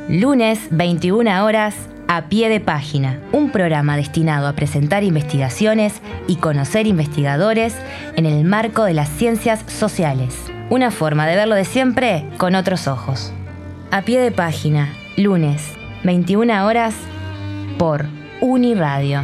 Lunes, 21 horas, A Pie de Página, un programa destinado a presentar investigaciones y conocer investigadores en el marco de las ciencias sociales. Una forma de verlo de siempre con otros ojos. A Pie de Página, lunes, 21 horas, por Uniradio.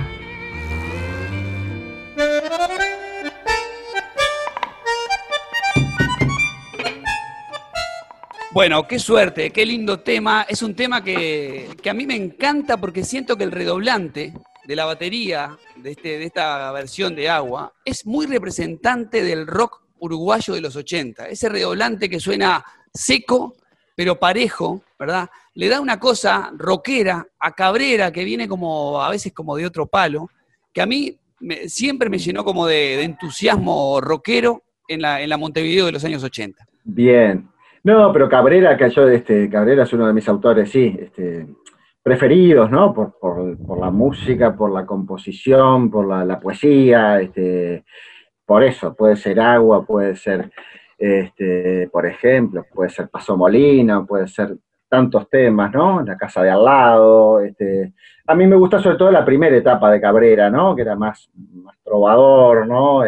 Bueno, qué suerte, qué lindo tema. Es un tema que a mí me encanta porque siento que el redoblante de la batería de esta versión de Agua es muy representante del rock uruguayo de los 80. Ese redoblante que suena seco, pero parejo, ¿verdad? Le da una cosa rockera a Cabrera que viene como a veces como de otro palo, que a mí siempre me llenó como de entusiasmo rockero en la Montevideo de los años 80. Bien. No, pero Cabrera, Cabrera es uno de mis autores, sí, preferidos, ¿no? Por la música, por la composición, por la poesía, por eso, puede ser Agua, puede ser, por ejemplo, puede ser Paso Molina, puede ser tantos temas, ¿no? La casa de al lado, a mí me gusta sobre todo la primera etapa de Cabrera, ¿no? Que era más trovador, ¿no?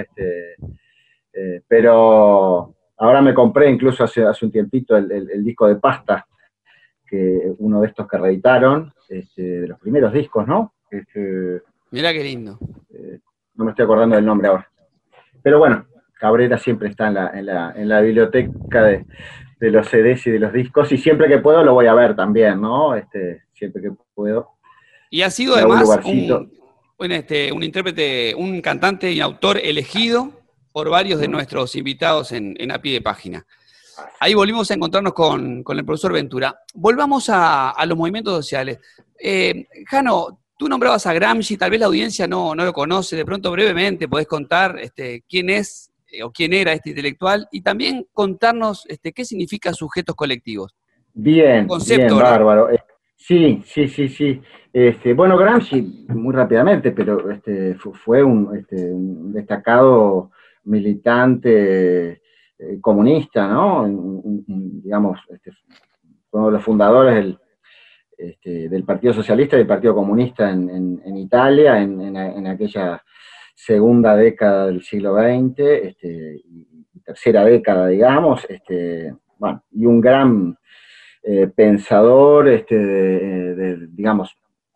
Pero ahora me compré incluso hace un tiempito el disco de Pasta, que uno de estos que reeditaron, de los primeros discos, ¿no? Mirá qué lindo. No me estoy acordando del nombre ahora. Pero bueno, Cabrera siempre está en la biblioteca de los CDs y de los discos, y siempre que puedo lo voy a ver también, ¿no? Siempre que puedo. Y ha sido además un intérprete, un cantante y autor elegido por varios de nuestros invitados en A Pie de Página. Ahí volvimos a encontrarnos con el profesor Ventura. Volvamos a los movimientos sociales. Jano, tú nombrabas a Gramsci, tal vez la audiencia no lo conoce, de pronto brevemente podés contar quién es o quién era este intelectual y también contarnos qué significa sujetos colectivos. Bien, Concepto, bien, ¿verdad? bárbaro. Sí. Bueno, Gramsci, muy rápidamente, pero fue un destacado militante comunista, ¿no? Digamos, fue uno de los fundadores del Partido Socialista y del Partido Comunista en Italia, en aquella segunda década del siglo XX, y tercera década, digamos, bueno, y un gran pensador, digamos,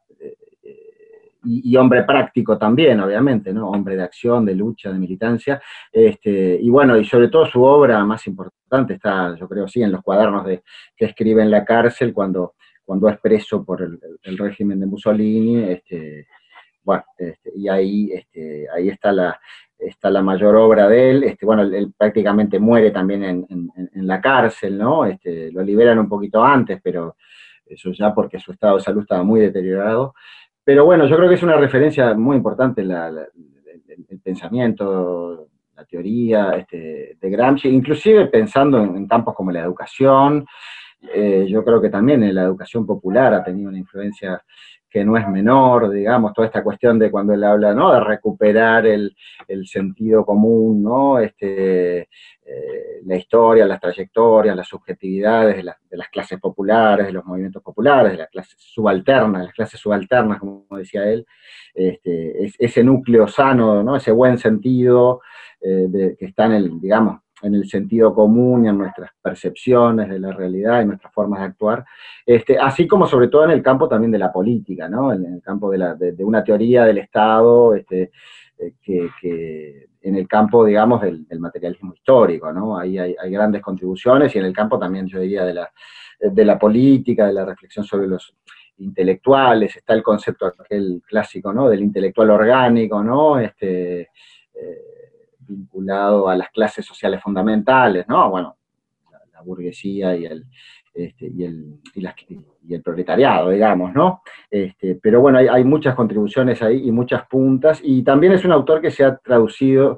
y hombre práctico también, obviamente, ¿no? Hombre de acción, de lucha, de militancia, y bueno, y sobre todo su obra más importante está, yo creo, sí, en los cuadernos que escribe en la cárcel cuando es preso por el régimen de Mussolini, bueno, y ahí está la mayor obra de él. Bueno, él prácticamente muere también en la cárcel, ¿no? Lo liberan un poquito antes, pero eso ya porque su estado de salud estaba muy deteriorado. Pero bueno, yo creo que es una referencia muy importante el pensamiento, la teoría de Gramsci, inclusive pensando en campos como la educación. Yo creo que también en la educación popular ha tenido una influencia que no es menor, digamos, toda esta cuestión de cuando él habla, ¿no? De recuperar el sentido común, ¿no? La historia, las trayectorias, las subjetividades de las clases populares, de los movimientos populares, de las clases subalternas, como decía él, ese núcleo sano, ¿no? Ese buen sentido que está digamos, en el sentido común y en nuestras percepciones de la realidad y nuestras formas de actuar, así como sobre todo en el campo también de la política, ¿no? En el campo de una teoría del Estado, que en el campo, digamos, del materialismo histórico, ¿no? Ahí hay grandes contribuciones, y en el campo también, yo diría, de la política, de la reflexión sobre los intelectuales, está el concepto aquel clásico, ¿no? Del intelectual orgánico, ¿no? Vinculado a las clases sociales fundamentales, ¿no? Bueno, la burguesía y el proletariado, digamos, ¿no? Pero bueno, hay muchas contribuciones ahí y muchas puntas, y también es un autor que se ha traducido,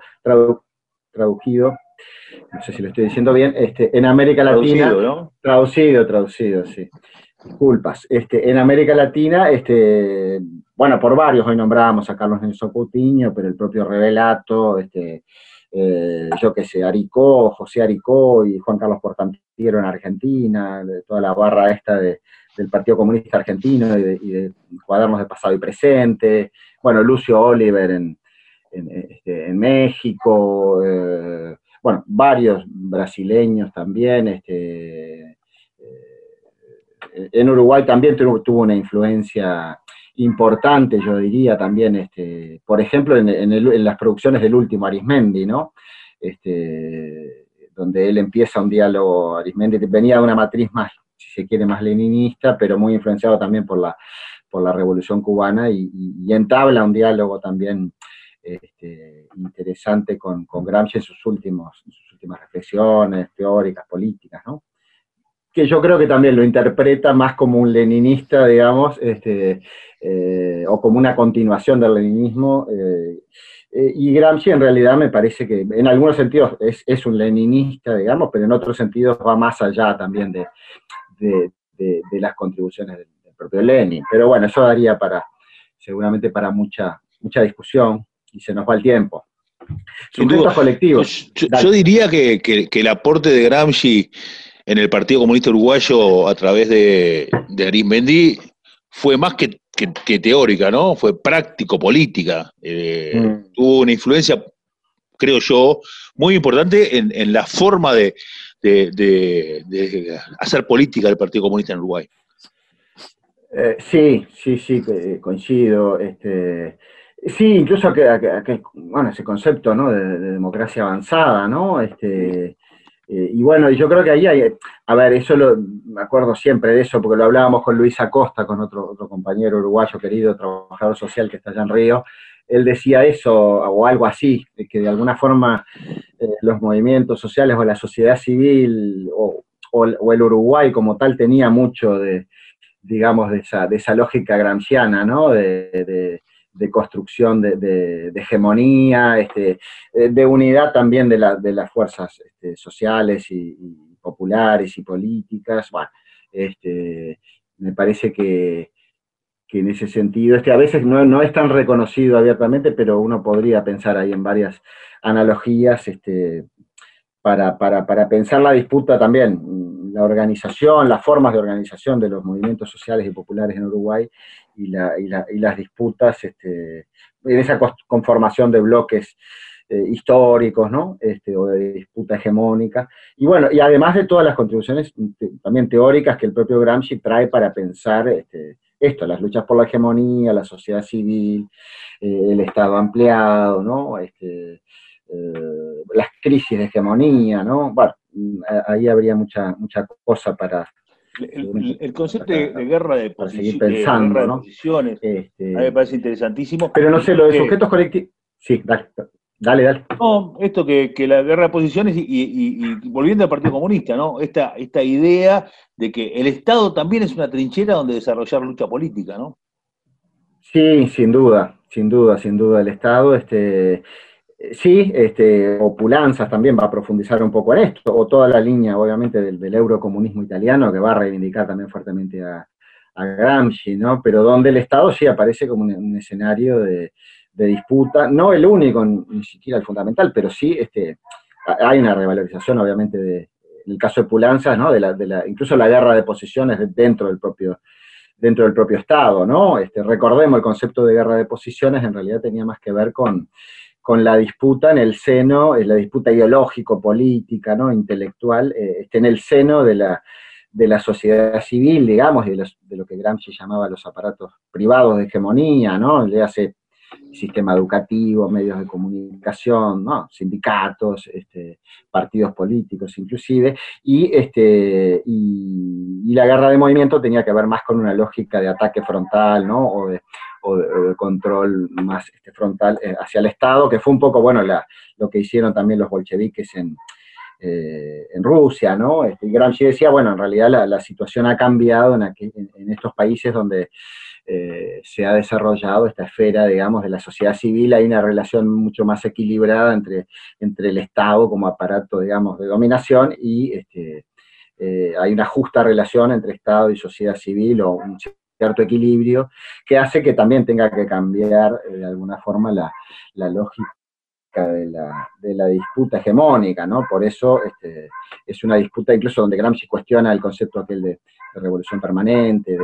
no sé si lo estoy diciendo bien, en América Latina. Traducido, ¿no? Traducido, sí. Disculpas. En América Latina, bueno, por varios, hoy nombrábamos a Carlos Nelson Coutinho, pero el propio Revelato, yo qué sé, José Aricó y Juan Carlos Portantiero en Argentina, toda la barra esta de del Partido Comunista Argentino y de cuadernos de pasado y presente, bueno, Lucio Oliver en México, bueno, varios brasileños también, en Uruguay también tuvo una influencia importante, yo diría, también, por ejemplo, en las producciones del último Arismendi, ¿no? Donde él empieza un diálogo, Arismendi venía de una matriz más, si se quiere, más leninista, pero muy influenciado también por la Revolución Cubana, y entabla un diálogo también interesante con Gramsci en sus últimas reflexiones teóricas, políticas, ¿no? Que yo creo que también lo interpreta más como un leninista, digamos, o como una continuación del leninismo, y Gramsci en realidad me parece que en algunos sentidos es un leninista, digamos, pero en otros sentidos va más allá también de las contribuciones del propio Lenin. Pero bueno, eso daría seguramente para mucha discusión, y se nos va el tiempo. Sujetos colectivos. Yo diría que el aporte de Gramsci en el Partido Comunista Uruguayo a través de Arismendi fue más que teórica, ¿no? Fue práctico-política. Tuvo una influencia, creo yo, muy importante en la forma de hacer política del Partido Comunista en Uruguay. Sí, coincido. Sí, incluso bueno, ese concepto, ¿no?, de democracia avanzada, ¿no? Y bueno, yo creo que ahí a ver, me acuerdo siempre de eso, porque lo hablábamos con Luis Acosta, con otro compañero uruguayo querido, trabajador social que está allá en Río. Él decía eso, o algo así, de que de alguna forma los movimientos sociales o la sociedad civil o el Uruguay como tal tenía mucho digamos, de esa lógica gramsciana, ¿no? De construcción de hegemonía, de unidad también de las fuerzas sociales y populares y políticas. Bueno, me parece que en ese sentido, a veces no es tan reconocido abiertamente, pero uno podría pensar ahí en varias analogías para pensar la disputa también, la organización, las formas de organización de los movimientos sociales y populares en Uruguay, y las disputas en esa conformación de bloques históricos, ¿no? O de disputa hegemónica. Y bueno, y además de todas las contribuciones también teóricas que el propio Gramsci trae para pensar las luchas por la hegemonía, la sociedad civil, el Estado ampliado, ¿no? Las crisis de hegemonía, ¿no? Bueno, ahí habría mucha cosa para... El concepto de guerra de seguir pensando, de ¿no? posiciones, a mí me parece interesantísimo. Pero no sé, lo de sujetos colectivos... Sí, dale. No, esto que la guerra de posiciones y volviendo al Partido Comunista, ¿no? Esta idea de que el Estado también es una trinchera donde desarrollar lucha política, ¿no? Sí, sin duda, el Estado, sí, Opulanzas también va a profundizar un poco en esto, o toda la línea, obviamente, del eurocomunismo italiano, que va a reivindicar también fuertemente a Gramsci, ¿no? Pero donde el Estado sí aparece como un escenario de disputa, no el único, ni siquiera el fundamental, pero sí hay una revalorización, obviamente, en el caso de Pulanzas, ¿no? Incluso la guerra de posiciones dentro del propio Estado, ¿no? Recordemos, el concepto de guerra de posiciones en realidad tenía más que ver con la disputa en el seno, la disputa ideológico-política, ¿no?, intelectual, en el seno de la sociedad civil, digamos, y de lo que Gramsci llamaba los aparatos privados de hegemonía, ¿no? Le hace sistema educativo, medios de comunicación, ¿no?, sindicatos, partidos políticos inclusive, y la guerra de movimiento tenía que ver más con una lógica de ataque frontal, ¿no?, o de control más frontal hacia el Estado, que fue un poco, bueno, lo que hicieron también los bolcheviques en Rusia, ¿no? Gramsci decía, bueno, en realidad la situación ha cambiado en estos países donde se ha desarrollado esta esfera, digamos, de la sociedad civil. Hay una relación mucho más equilibrada entre el Estado como aparato, digamos, de dominación, y hay una justa relación entre Estado y sociedad civil, o un cierto equilibrio, que hace que también tenga que cambiar de alguna forma la lógica lógica de la disputa hegemónica, ¿no? Por eso es una disputa incluso donde Gramsci cuestiona el concepto aquel de revolución permanente,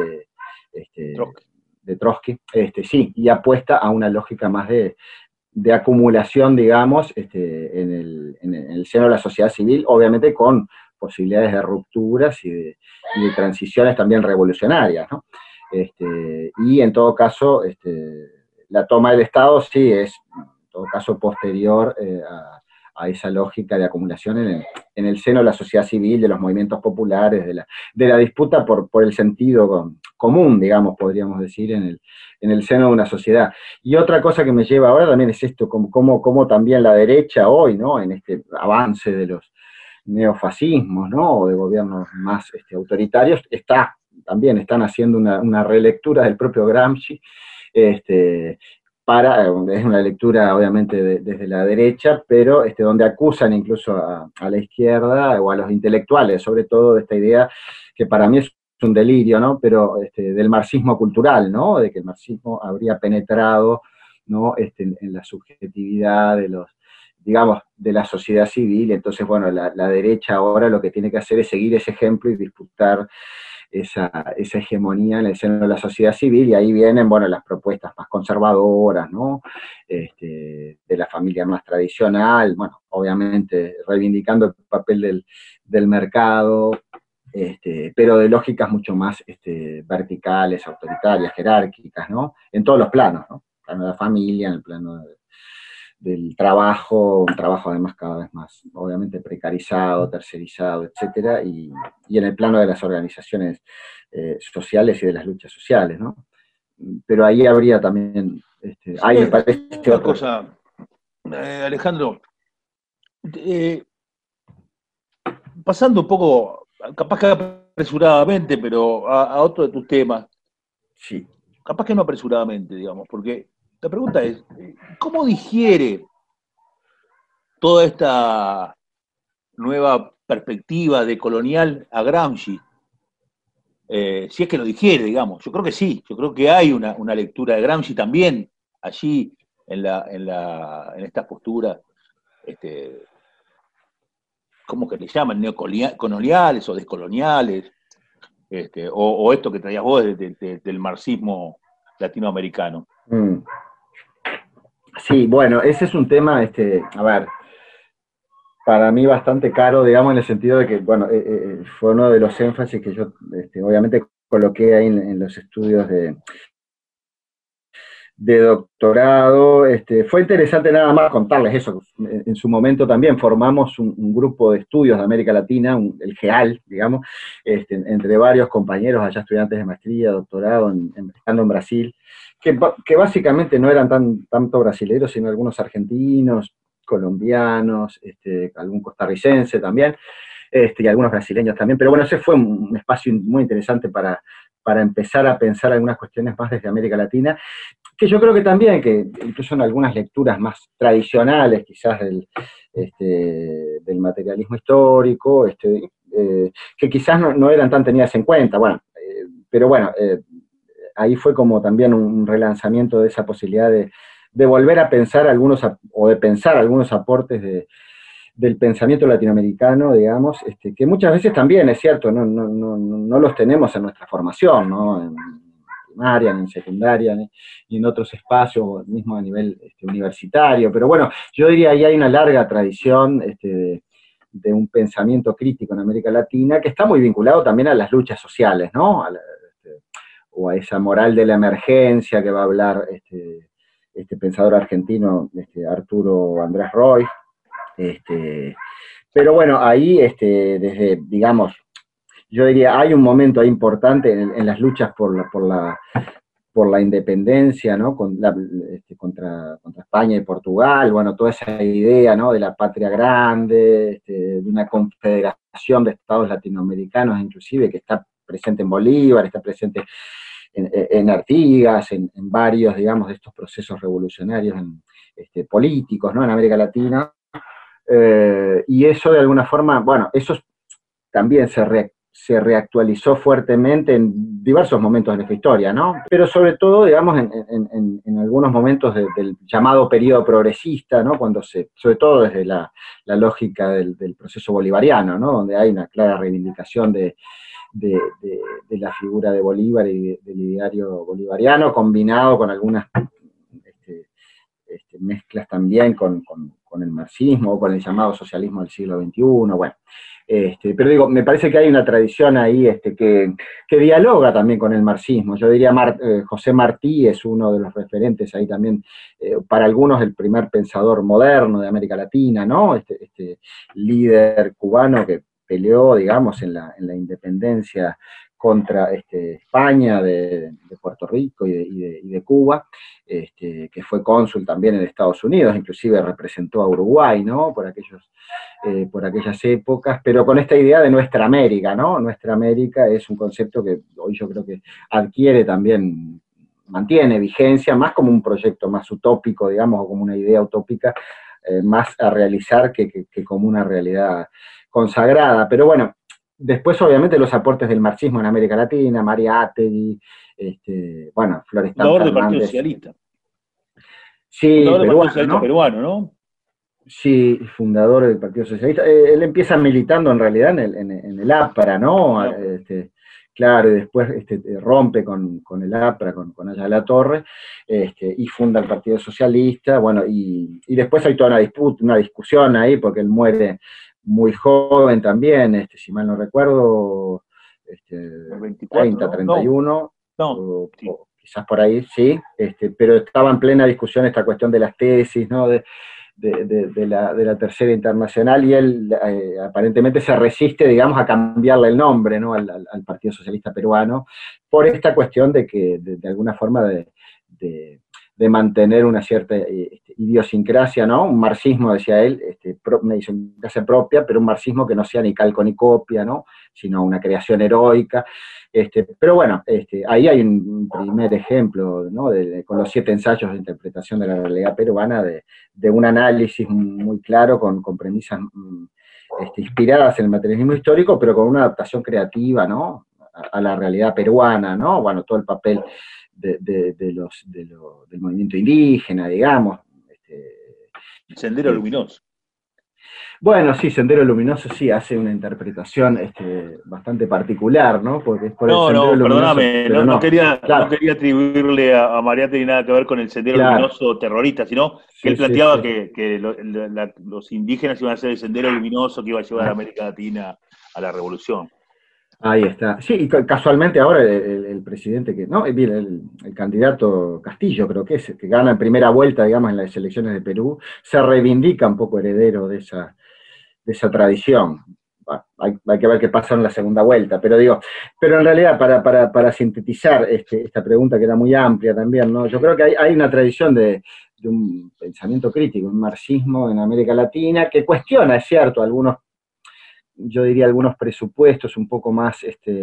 de Trotsky, sí, y apuesta a una lógica más de acumulación, digamos, en el seno de la sociedad civil, obviamente con posibilidades de rupturas y de transiciones también revolucionarias, ¿no? Y en todo caso, la toma del Estado sí es, en todo caso, posterior a esa lógica de acumulación en el seno de la sociedad civil, de los movimientos populares, de la disputa por el sentido común, digamos, podríamos decir, en el seno de una sociedad. Y otra cosa que me lleva ahora también es esto, como también la derecha hoy, ¿no? En este avance de los neofascismos, ¿no? O de gobiernos más autoritarios, también están haciendo una relectura del propio Gramsci, es una lectura obviamente desde la derecha, pero donde acusan incluso a la izquierda o a los intelectuales, sobre todo de esta idea que para mí es un delirio, ¿no? Pero del marxismo cultural, ¿no? De que el marxismo habría penetrado, ¿no? En la subjetividad digamos, de la sociedad civil. Entonces, bueno, la derecha ahora lo que tiene que hacer es seguir ese ejemplo y disputar esa hegemonía en el seno de la sociedad civil, y ahí vienen, bueno, las propuestas más conservadoras, ¿no? De la familia más tradicional, bueno, obviamente reivindicando el papel del mercado, pero de lógicas mucho más verticales, autoritarias, jerárquicas, ¿no? En todos los planos, ¿no? En el plano de la familia, en el plano del trabajo, un trabajo además cada vez más, obviamente, precarizado, tercerizado, etcétera, y en el plano de las organizaciones sociales y de las luchas sociales, ¿no? Pero ahí habría también, ahí me parece una cosa, Alejandro, pasando un poco, capaz que apresuradamente, pero a otro de tus temas, sí. Capaz que no apresuradamente, digamos, porque la pregunta es, ¿cómo digiere toda esta nueva perspectiva de colonial a Gramsci? Si es que lo digiere, digamos. Yo creo que sí, yo creo que hay una lectura de Gramsci también allí en estas posturas, ¿cómo que le llaman? Neocoloniales o descoloniales, o esto que traías vos del marxismo latinoamericano. Sí, bueno, ese es un tema, a ver, para mí bastante caro, digamos, en el sentido de que, bueno, fue uno de los énfasis que yo, obviamente, coloqué ahí en los estudios de doctorado. Fue interesante nada más contarles eso. En su momento también formamos un grupo de estudios de América Latina, el GEAL, digamos, entre varios compañeros, allá estudiantes de maestría, doctorado, estando en Brasil, que básicamente no eran tanto brasileños, sino algunos argentinos, colombianos, algún costarricense también, y algunos brasileños también. Pero bueno, ese fue un espacio muy interesante para empezar a pensar algunas cuestiones más desde América Latina, que yo creo que también, que incluso en algunas lecturas más tradicionales, quizás del materialismo histórico, que quizás no eran tan tenidas en cuenta, bueno, pero bueno, ahí fue como también un relanzamiento de esa posibilidad de volver a pensar algunos aportes del pensamiento latinoamericano, digamos, que muchas veces también, es cierto, no los tenemos en nuestra formación, ¿no? En primaria, ni en secundaria, ni en otros espacios, mismo a nivel universitario, pero bueno, yo diría ahí hay una larga tradición de un pensamiento crítico en América Latina que está muy vinculado también a las luchas sociales, ¿no? O a esa moral de la emergencia que va a hablar este pensador argentino, Arturo Andrés Roy. Pero bueno, ahí, desde, digamos, yo diría, hay un momento ahí importante en las luchas por la independencia, ¿no? Contra España y Portugal, bueno, toda esa idea, ¿no? De la patria grande, de una confederación de estados latinoamericanos, inclusive, que está presente en Bolívar, está presente en Artigas, en varios, digamos, de estos procesos revolucionarios políticos, ¿no? En América Latina. Y eso de alguna forma, bueno, eso también se se reactualizó fuertemente en diversos momentos de nuestra historia, ¿no? Pero sobre todo, digamos, en algunos momentos del llamado periodo progresista, ¿no? Cuando sobre todo desde la lógica del proceso bolivariano, ¿no? Donde hay una clara reivindicación de la figura de Bolívar y del ideario bolivariano, combinado con algunas mezclas también con el marxismo o con el llamado socialismo del siglo XXI, bueno. Pero digo, me parece que hay una tradición ahí que dialoga también con el marxismo. Yo diría José Martí es uno de los referentes ahí también, para algunos el primer pensador moderno de América Latina, ¿no? Este líder cubano que peleó, digamos, en la independencia contra España, de Puerto Rico y de Cuba, que fue cónsul también en Estados Unidos, inclusive representó a Uruguay, ¿no? Por aquellas épocas, pero con esta idea de nuestra América, ¿no? Nuestra América es un concepto que hoy yo creo que adquiere también, mantiene vigencia, más como un proyecto más utópico, digamos, o como una idea utópica, más a realizar que como una realidad consagrada. Pero bueno, después obviamente los aportes del marxismo en América Latina, Mariátegui, bueno, Florestan Fundador del Fernández. Partido Socialista. Sí, fundador del Partido Socialista ¿no? peruano, ¿no? Sí, fundador del Partido Socialista. Él empieza militando en realidad en el APRA, ¿no? Claro, y después rompe con el APRA, con Ayala Torre, y funda el Partido Socialista, bueno, y después hay toda una discusión ahí, porque él muere muy joven también, si mal no recuerdo, 24, 30, 31, no, sí. o quizás por ahí, sí, pero estaba en plena discusión esta cuestión de las tesis, ¿no? De la Tercera Internacional, y él aparentemente se resiste, digamos, a cambiarle el nombre, ¿no? al Partido Socialista Peruano, por esta cuestión de que, de alguna forma, de mantener una cierta idiosincrasia, ¿no? Un marxismo, decía él, una idiosincrasia propia, pero un marxismo que no sea ni calco ni copia, ¿no? Sino una creación heroica. Pero bueno, ahí hay un primer ejemplo, ¿no? Con los 7 ensayos de interpretación de la realidad peruana, de un análisis muy claro, con premisas inspiradas en el materialismo histórico, pero con una adaptación creativa, ¿no? A la realidad peruana, ¿no? Bueno, todo el papel del movimiento indígena, digamos. Sendero Luminoso. Bueno, sí, Sendero Luminoso sí hace una interpretación bastante particular, ¿no? Porque es por el Sendero Luminoso. Perdóname, pero no quería atribuirle a Mariátegui nada que ver con el Sendero Luminoso terrorista, sino que él planteaba que los indígenas iban a ser el Sendero Luminoso que iba a llevar a América Latina a la revolución. Ahí está. Sí, y casualmente ahora el presidente el candidato Castillo, creo que es, que gana en primera vuelta, digamos, en las elecciones de Perú, se reivindica un poco heredero de esa tradición. Bueno, hay que ver qué pasa en la segunda vuelta, pero en realidad, para sintetizar esta pregunta que era muy amplia también, ¿no? Yo creo que hay una tradición de un pensamiento crítico, un marxismo en América Latina, que cuestiona, es cierto, algunos presupuestos un poco más,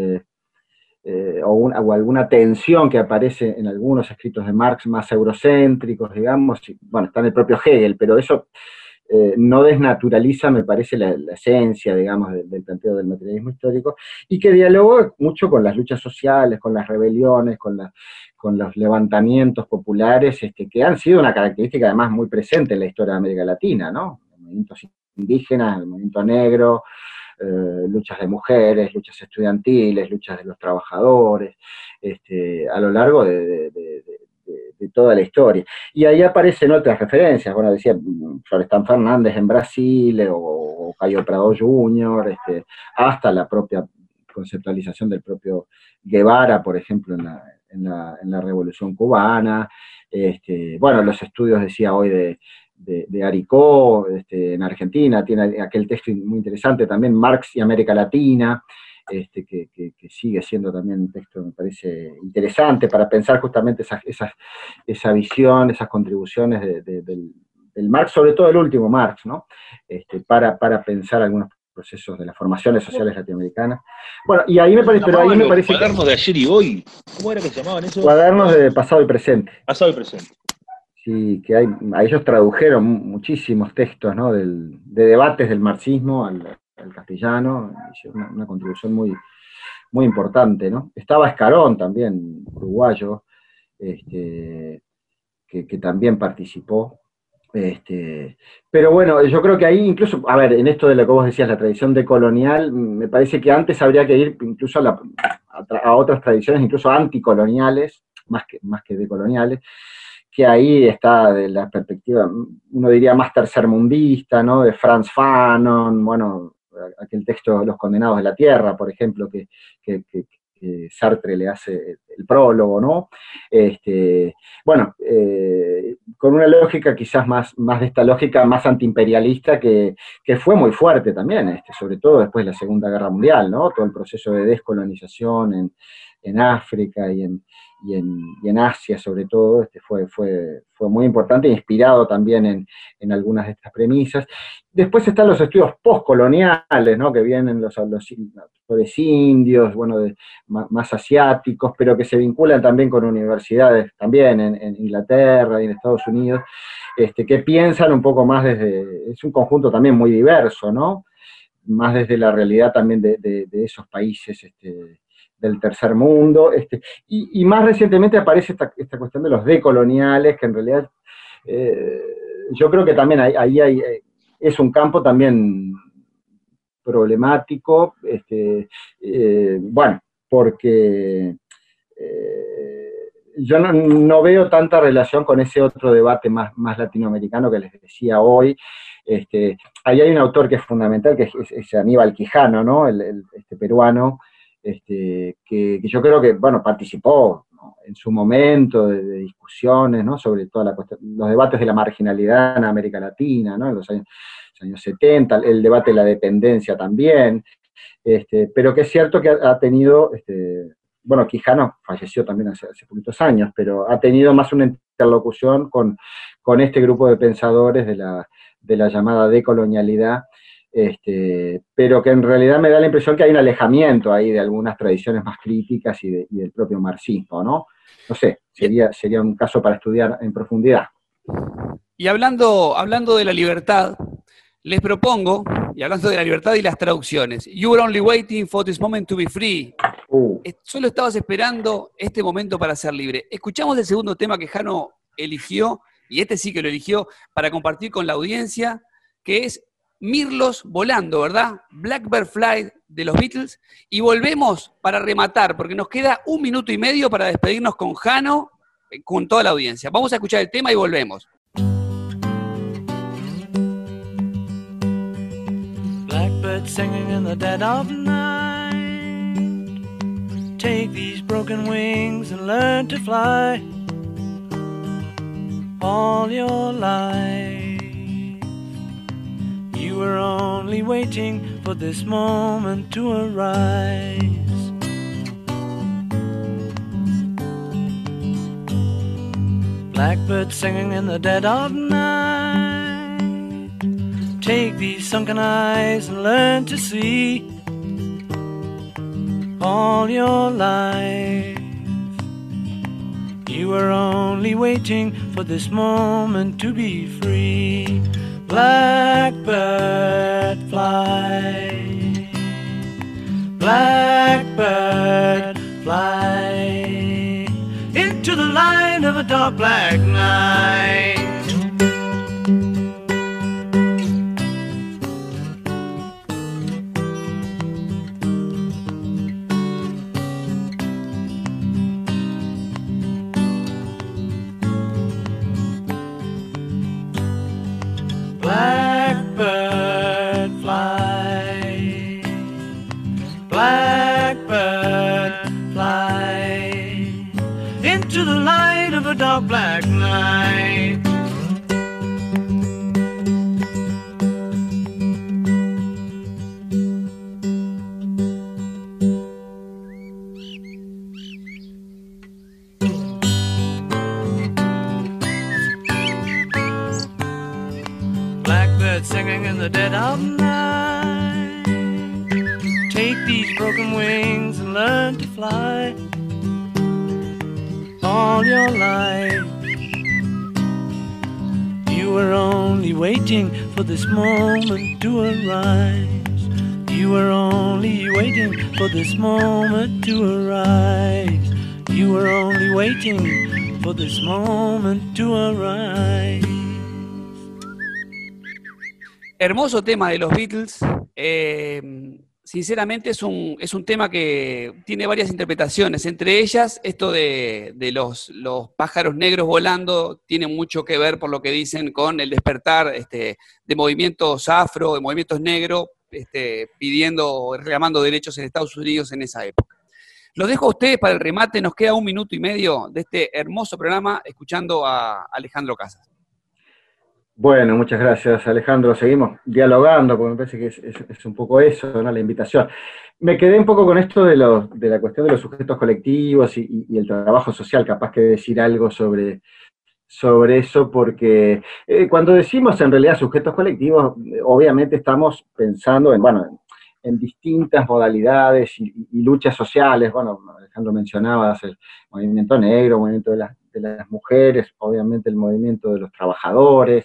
o alguna tensión que aparece en algunos escritos de Marx más eurocéntricos, digamos, y, bueno, está en el propio Hegel, pero eso no desnaturaliza, me parece, la esencia, digamos, del planteo del materialismo histórico, y que dialoga mucho con las luchas sociales, con las rebeliones, con los levantamientos populares, que han sido una característica además muy presente en la historia de América Latina, ¿no? Los movimientos indígenas, el movimiento negro, luchas de mujeres, luchas estudiantiles, luchas de los trabajadores, a lo largo de toda la historia. Y ahí aparecen otras referencias, bueno, decía Florestan Fernández en Brasil, o Cayo Prado Jr., hasta la propia conceptualización del propio Guevara, por ejemplo, en la Revolución Cubana. Bueno, los estudios, decía hoy, de Aricó, en Argentina, tiene aquel texto muy interesante también, Marx y América Latina, que sigue siendo también un texto, me parece, interesante para pensar justamente esa visión, esas contribuciones del Marx, sobre todo el último Marx, ¿no? Para pensar algunos procesos de las formaciones sociales latinoamericanas. Bueno, y ahí me parece cuadernos de ayer y hoy, ¿cómo era que se llamaban esos? Cuadernos de pasado y presente. Pasado y presente. Sí, que a ellos tradujeron muchísimos textos, ¿no? de debates del marxismo al castellano, hicieron una contribución muy, muy importante, ¿no? Estaba Escarón también, uruguayo, que también participó. Pero bueno, yo creo que ahí incluso, a ver, en esto de lo que vos decías, la tradición decolonial, me parece que antes habría que ir incluso a otras tradiciones, incluso anticoloniales, más que decoloniales, que ahí está de la perspectiva, uno diría más tercermundista, ¿no? De Frantz Fanon, bueno, aquel texto Los Condenados de la Tierra, por ejemplo, que Sartre le hace el prólogo, ¿no? Bueno, con una lógica quizás más de esta lógica más antiimperialista que fue muy fuerte también, sobre todo después de la Segunda Guerra Mundial, ¿no? Todo el proceso de descolonización en África y en Asia sobre todo, fue muy importante e inspirado también en algunas de estas premisas. Después están los estudios postcoloniales, ¿no? Que vienen los autores indios, bueno, más asiáticos, pero que se vinculan también con universidades también en Inglaterra y en Estados Unidos, que piensan un poco más es un conjunto también muy diverso, ¿no? Más desde la realidad también de esos países, del tercer mundo, y más recientemente aparece esta cuestión de los decoloniales, que en realidad yo creo que también ahí es un campo también problemático, bueno, porque yo no veo tanta relación con ese otro debate más latinoamericano que les decía hoy. Ahí hay un autor que es fundamental, que es Aníbal Quijano, ¿no? Este peruano, que yo creo que, bueno, participó, ¿no? En su momento de discusiones, ¿no? Sobre toda los debates de la marginalidad en América Latina, ¿no? En los años 70, el debate de la dependencia también, pero que es cierto que ha tenido, bueno, Quijano falleció también hace poquitos años, pero ha tenido más una interlocución con este grupo de pensadores de la llamada decolonialidad, pero que en realidad me da la impresión que hay un alejamiento ahí de algunas tradiciones más críticas y del propio marxismo, ¿no? No sé, sería un caso para estudiar en profundidad. Y hablando de la libertad, les propongo, y hablando de la libertad y las traducciones, You were only waiting for this moment to be free. Solo estabas esperando este momento para ser libre. Escuchamos el segundo tema que Jano eligió, y este sí que lo eligió para compartir con la audiencia, que es Mirlos volando, ¿verdad? Blackbird Flight de los Beatles. Y volvemos para rematar, porque nos queda 1 minuto y medio para despedirnos con Jano, con toda la audiencia. Vamos a escuchar el tema y volvemos. Blackbird singing in the dead of night. Take these broken wings and learn to fly all your life. You were only waiting for this moment to arise. Blackbird singing in the dead of night. Take these sunken eyes and learn to see all your life. You were only waiting for this moment to be free. Blackbird fly, blackbird fly, into the light of a dark black night. Blackbird fly, blackbird fly, into the light of a dark black night. Singing in the dead of night. Take these broken wings and learn to fly all your life. You were only waiting for this moment to arise. You were only waiting for this moment to arise. You were only waiting for this moment to arise. Hermoso tema de los Beatles. Sinceramente es un tema que tiene varias interpretaciones. Entre ellas, esto de los pájaros negros volando tiene mucho que ver, por lo que dicen, con el despertar de movimientos afro, de movimientos negros, pidiendo, reclamando derechos en Estados Unidos en esa época. Los dejo a ustedes para el remate. Nos queda 1 minuto y medio de este hermoso programa escuchando a Alejandro Casas. Bueno, muchas gracias, Alejandro. Seguimos dialogando, porque me parece que es un poco eso, ¿no? La invitación. Me quedé un poco con esto de la cuestión de los sujetos colectivos y el trabajo social, capaz que decir algo sobre eso, porque cuando decimos en realidad sujetos colectivos, obviamente estamos pensando en distintas modalidades y luchas sociales. Bueno, Alejandro mencionaba el movimiento negro, el movimiento de las mujeres, obviamente el movimiento de los trabajadores.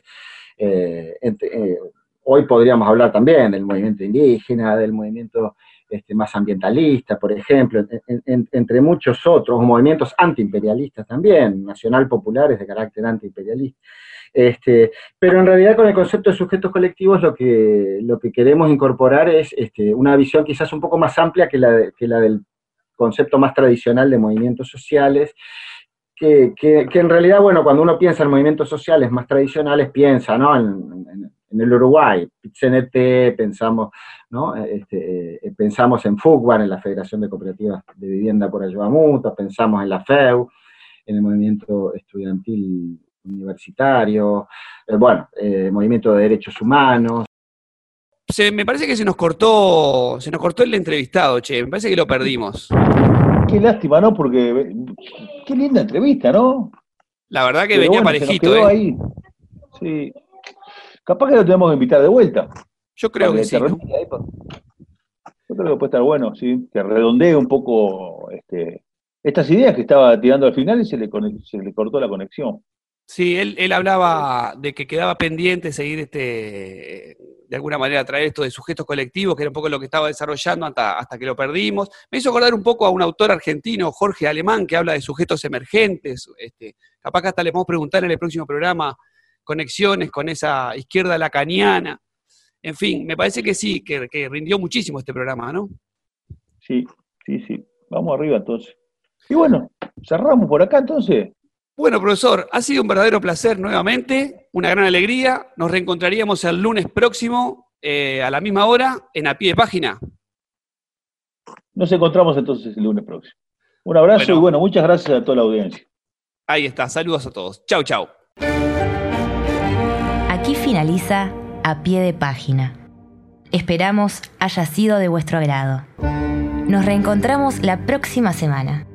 Hoy podríamos hablar también del movimiento indígena, del movimiento más ambientalista, por ejemplo, entre muchos otros, movimientos antiimperialistas también, nacional populares de carácter antiimperialista. Pero en realidad con el concepto de sujetos colectivos lo que queremos incorporar es una visión quizás un poco más amplia que la del concepto más tradicional de movimientos sociales, que en realidad, bueno, cuando uno piensa en movimientos sociales más tradicionales, piensa, ¿no?, en el Uruguay, PIT-CNT, pensamos, ¿no?, pensamos en FUCBAR, en la Federación de Cooperativas de Vivienda por Ayuda Mutua, pensamos en la FEU, en el movimiento estudiantil universitario, movimiento de derechos humanos. Me parece que se nos cortó el entrevistado, me parece que lo perdimos. Qué lástima, ¿no? Porque qué linda entrevista, ¿no? La verdad que venía parejito, se nos quedó ahí. Sí. Capaz que lo tenemos que invitar de vuelta. Yo creo que sí, ¿no? Yo creo que puede estar bueno, sí, que redondee un poco estas ideas que estaba tirando al final y se le cortó la conexión. Sí, él hablaba de que quedaba pendiente seguir de alguna manera traer esto de sujetos colectivos, que era un poco lo que estaba desarrollando hasta que lo perdimos. Me hizo acordar un poco a un autor argentino, Jorge Alemán, que habla de sujetos emergentes. Capaz que hasta le podemos preguntar en el próximo programa conexiones con esa izquierda lacaniana. En fin, me parece que sí, que rindió muchísimo este programa, ¿no? Sí. Vamos arriba entonces. Y bueno, cerramos por acá entonces. Bueno, profesor, ha sido un verdadero placer nuevamente, una gran alegría. Nos reencontraríamos el lunes próximo a la misma hora en A Pie de Página. Nos encontramos entonces el lunes próximo. Un abrazo y bueno, muchas gracias a toda la audiencia. Ahí está, saludos a todos. Chau, chau. Aquí finaliza A Pie de Página. Esperamos haya sido de vuestro agrado. Nos reencontramos la próxima semana.